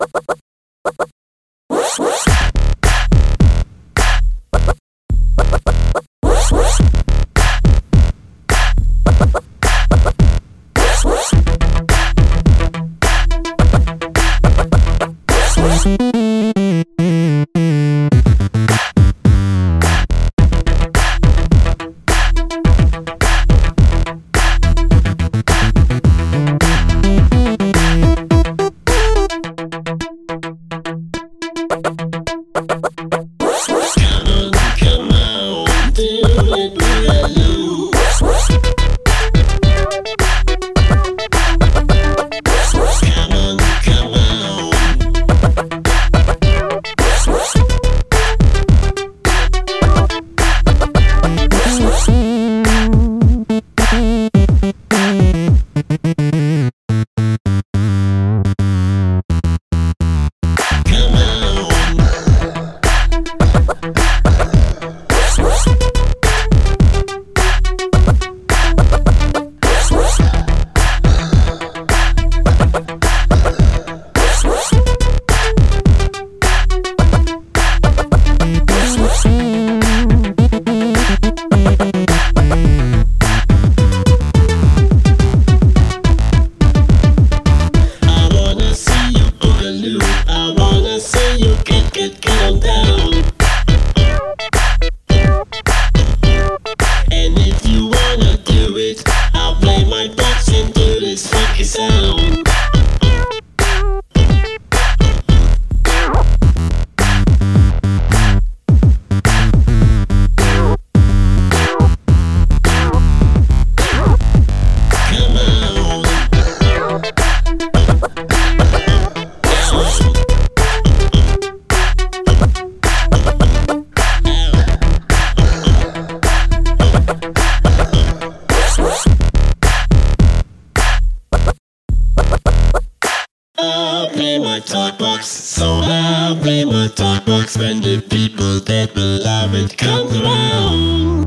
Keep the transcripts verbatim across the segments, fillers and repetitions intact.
I'll play my talk box, so I'll play my talk box when the people that love it comes around.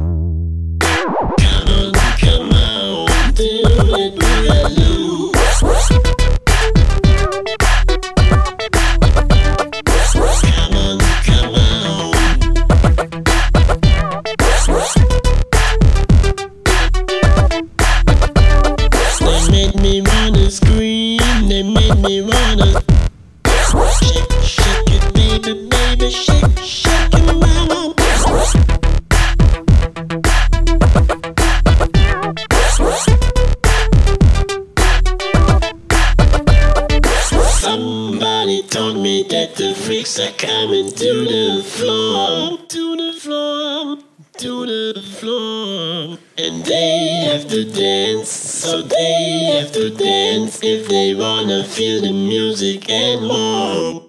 Come on, come on, do it, boogaloo. Come on, come on. They made me wanna scream. They made me wanna shake, shake it, baby, baby, shake, shake it, mama. Somebody told me that the freaks are coming to the floor, to the floor, to the floor. And they have to dance, so they have to dance if they wanna feel the music and more.